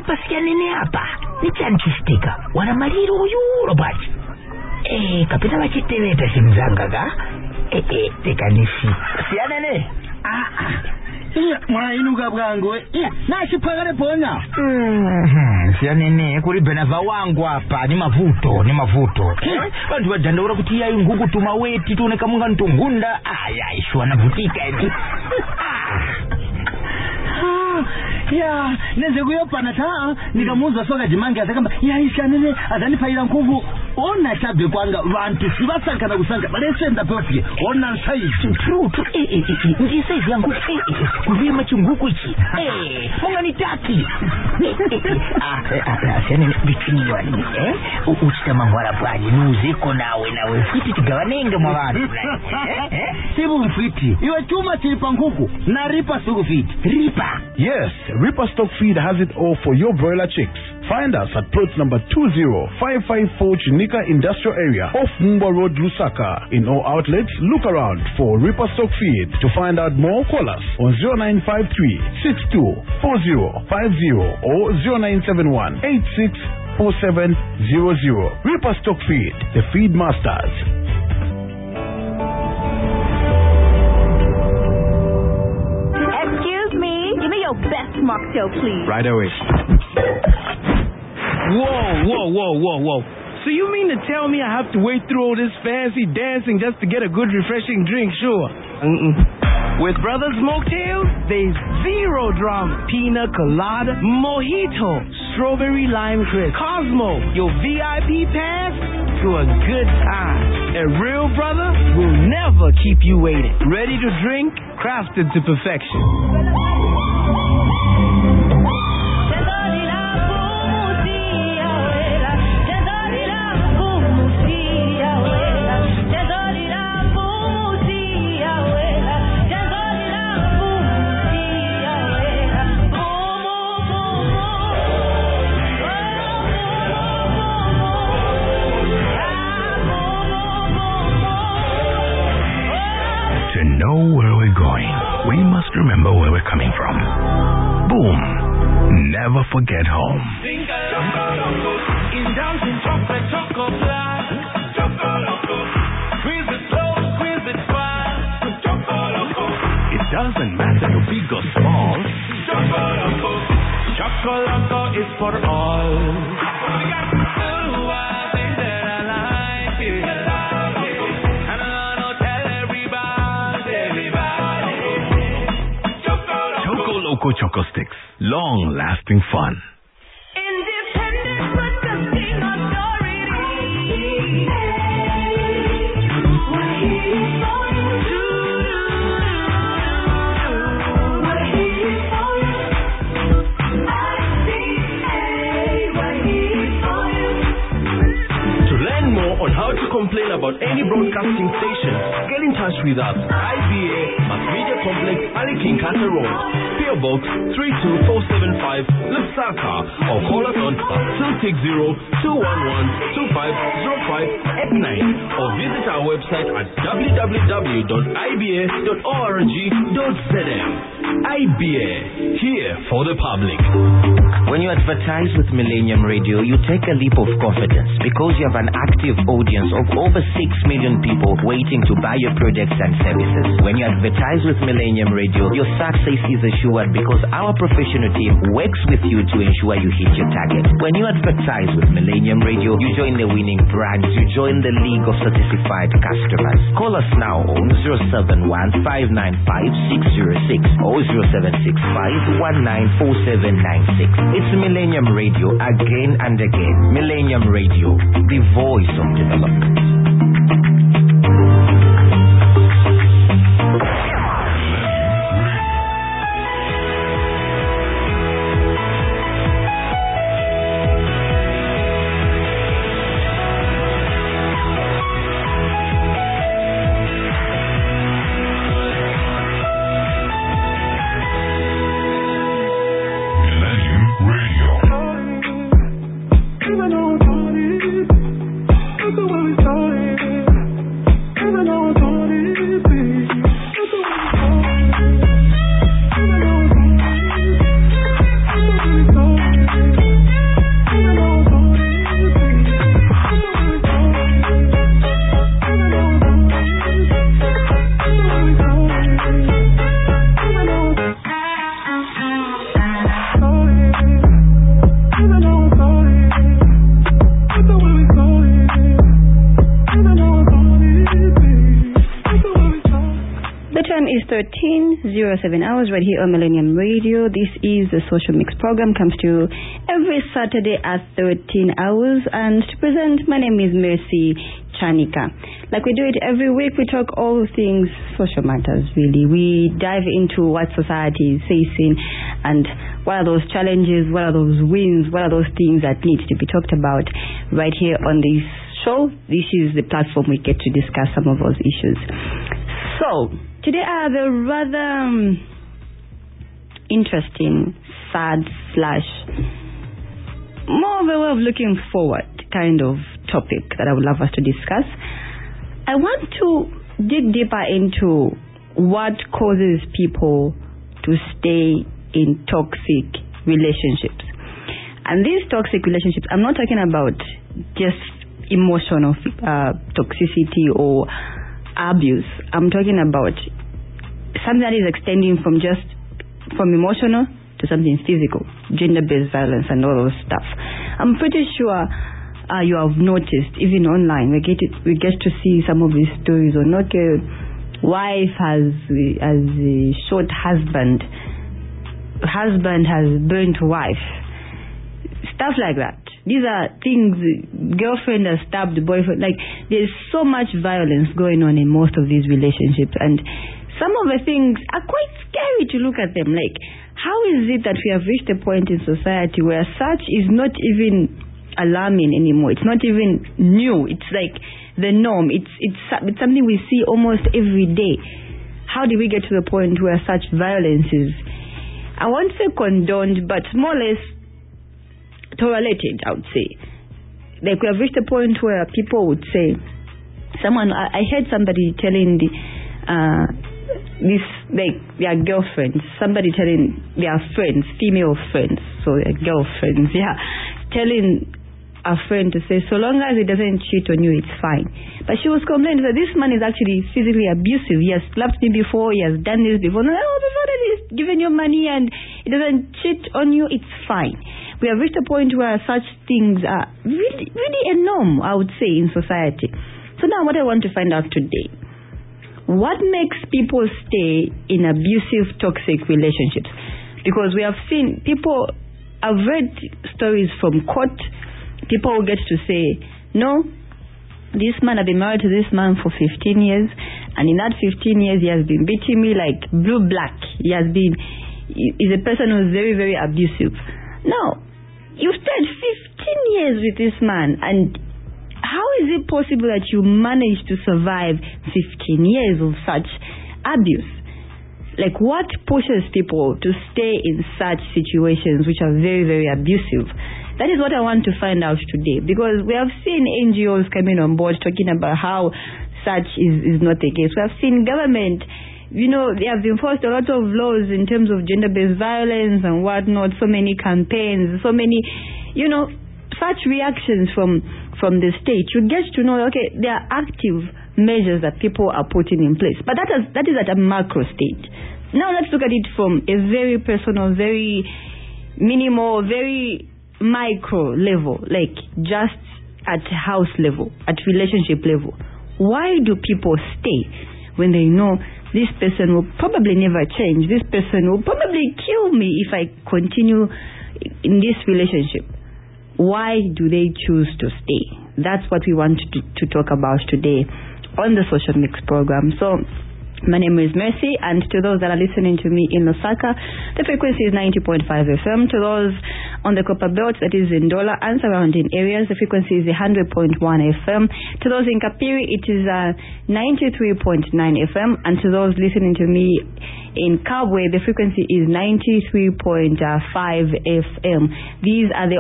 pasianene apa nichanchisteka wana maliro uyuro bwachi kapita vachiteveta simzanga ka tekanifi sianene mwainuka bwangu nachipakale ponya sianene kuli benava wangu apa ni mavuto vantu vadandaura kuti yayi nguku tumaweti tuoneka munga ntungunda yaishwa navutika eti ya neze kuyopana taa nikamuza soka jimangi atakamba yaishanene adanipaira nkuku ona chabe kwanga vantu sivasankana kusanga balesenda poti ona size true ndi size yangu kuvima chunguku ichi munga nitaki sianene between you and me uchitama mwara bwanyi nuziko nawe fiti tigawanenge mwa vantu sibu mfiti iwe chuma chilipa nkuku na ripa sugu fiti ripa. Yes, Reaper Stock Feed has it all for your broiler chicks. Find us at plot number 20554 Chinika Industrial Area off Mumba Road, Lusaka. In all outlets, look around for Reaper Stock Feed. To find out more, call us on 0953 624050 or 0971 864700. Reaper Stock Feed, the feed masters. Best mocktail, please. Right away. Whoa. So you mean to tell me I have to wait through all this fancy dancing just to get a good refreshing drink? Sure. With Brothers Mocktails, there's zero drama. Pina colada, mojito, strawberry lime crisp, Cosmo, your VIP pass to a good time. A real brother will never keep you waiting. Ready to drink, crafted to perfection. We must remember where we're coming from. Boom. Never forget home. In dancing chocolate, chocolate. Squeeze it slow, squeeze it fast. It doesn't matter how big or small. Chocolate is for all. Choco Sticks. Long-lasting fun. Independent but testing authority. We're here for you. We're here for you. IBA, we're here for you. To learn more on how to complain about any broadcasting station, get in touch with us. IBA, Mass Media Complex, Ali Kinkata Road. PO Box 32475 Lusaka, or call us on +260-211-2505 or visit our website at www.iba.org.zm. IBA, here for the public. When you advertise with Millennium Radio, you take a leap of confidence because you have an active audience of over 6 million people waiting to buy your products and services. When you advertise with Millennium Radio, your success is assured because our professional team works with you to ensure you hit your target. When you advertise with Millennium Radio, you join the winning brands, you join the league of certified customers. Call us now on 071-595-606 or 0765-194796. It's Millennium Radio again and again. Millennium Radio, the voice of development. 13:07 hours right here on Millennium Radio. This is the Social Mix program. Comes to you every Saturday at 13 hours. And to present, my name is Mercy Chanika. Like we do it every week, we talk all things social matters, really. We dive into what society is facing and what are those challenges, what are those wins, what are those things that need to be talked about right here on this show. This is the platform we get to discuss some of those issues. So, today I have a rather interesting, sad / more of a way of looking forward kind of topic that I would love us to discuss. I want to dig deeper into what causes people to stay in toxic relationships. And these toxic relationships, I'm not talking about just emotional toxicity or abuse. I'm talking about something that is extending from emotional to something physical, gender-based violence and all those stuff. I'm pretty sure you have noticed, even online, we get to see some of these stories on, okay, wife has shot husband has burnt wife, stuff like that. These are things, girlfriend has stabbed boyfriend. Like, there's so much violence going on in most of these relationships, and some of the things are quite scary to look at them. Like, how is it that we have reached a point in society where such is not even alarming anymore? It's not even new. It's like the norm. It's something we see almost every day. How did we get to the point where such violence is, I won't say condoned, but more or less tolerated, I would say? Like, we have reached a point where people would say, I heard somebody telling their girlfriends, somebody telling their friends, female friends, so their girlfriends, telling a friend to say, so long as he doesn't cheat on you, it's fine. But she was complaining that this man is actually physically abusive. He has slapped me before, he has done this before. No, before that he's given you money and he doesn't cheat on you, it's fine. We have reached a point where such things are really, really a norm, I would say, in society. So now what I want to find out today, what makes people stay in abusive, toxic relationships? Because we have seen people, I've read stories from court, people who get to say, no, this man, I've been married to this man for 15 years, and in that 15 years he has been beating me like blue-black. He's a person who's very, very abusive. Now, you've stayed 15 years with this man, and how is it possible that you managed to survive 15 years of such abuse? Like, what pushes people to stay in such situations which are very, very abusive? That is what I want to find out today, because we have seen NGOs coming on board talking about how such is not the case. We have seen government, they have enforced a lot of laws in terms of gender-based violence and whatnot, so many campaigns, so many, such reactions from the state. You get to know, okay, there are active measures that people are putting in place. But that is at a macro stage. Now let's look at it from a very personal, very minimal, very micro level, like just at house level, at relationship level. Why do people stay when they know this person will probably never change? This person will probably kill me if I continue in this relationship. Why do they choose to stay? That's what we want to talk about today on the Social Mix program. So, my name is Mercy, and to those that are listening to me in Lusaka, the frequency is 90.5 FM. To those on the Copper Belt, that is in Ndola and surrounding areas, the frequency is 100.1 FM. To those in Kapiri, it is 93.9 FM. And to those listening to me in Kabwe, the frequency is 93.5 FM. These are the